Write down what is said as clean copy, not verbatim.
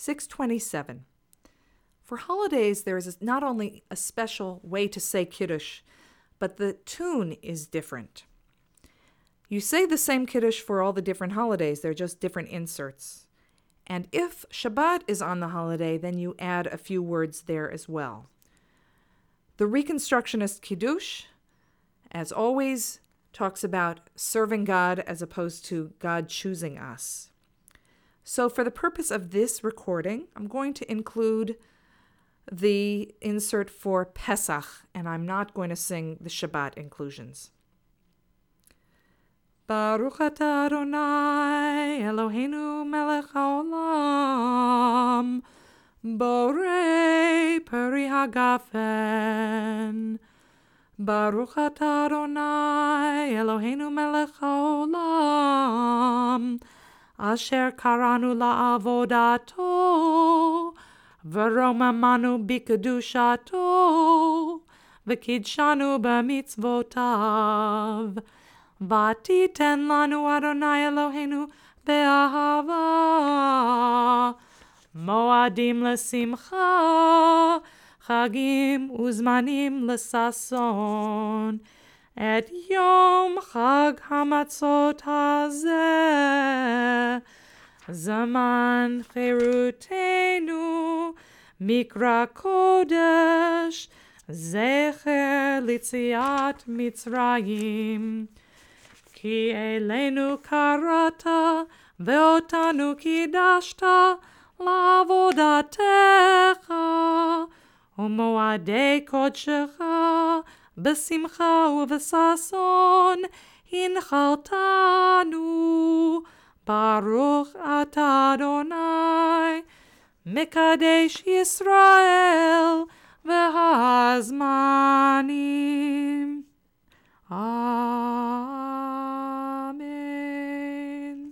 627. For holidays, there is not only a special way to say Kiddush, but the tune is different. You say the same Kiddush for all the different holidays, they're just different inserts. And if Shabbat is on the holiday, then you add a few words there as well. The Reconstructionist Kiddush, as always, talks about serving God as opposed to God choosing us. So for the purpose of this recording, I'm going to include the insert for Pesach, and I'm not going to sing the Shabbat inclusions. Baruch atah Adonai Eloheinu melech haolam, borei peri hagafen. Baruch atah Adonai Eloheinu melech haolam, asher karanu la'avodato, v'romamanu b'kedushato, v'kidshanu b'mitzvotav. Vatiten lanu Adonai Eloheinu be'ahava, moadim l'simcha, chagim uzmanim l'sason, et yom chag hamatzot hazeh, zaman chirutenu, mikra kodesh, zecher litziat Mitzrayim. Ki elenu karata, veotanu kidashta, la'avodatecha, umoadei kodshecha, besimcha uvesason, hinchaltanu, Baruch atah Adonai, Mekadesh Yisrael, v'hazmanim. Amen.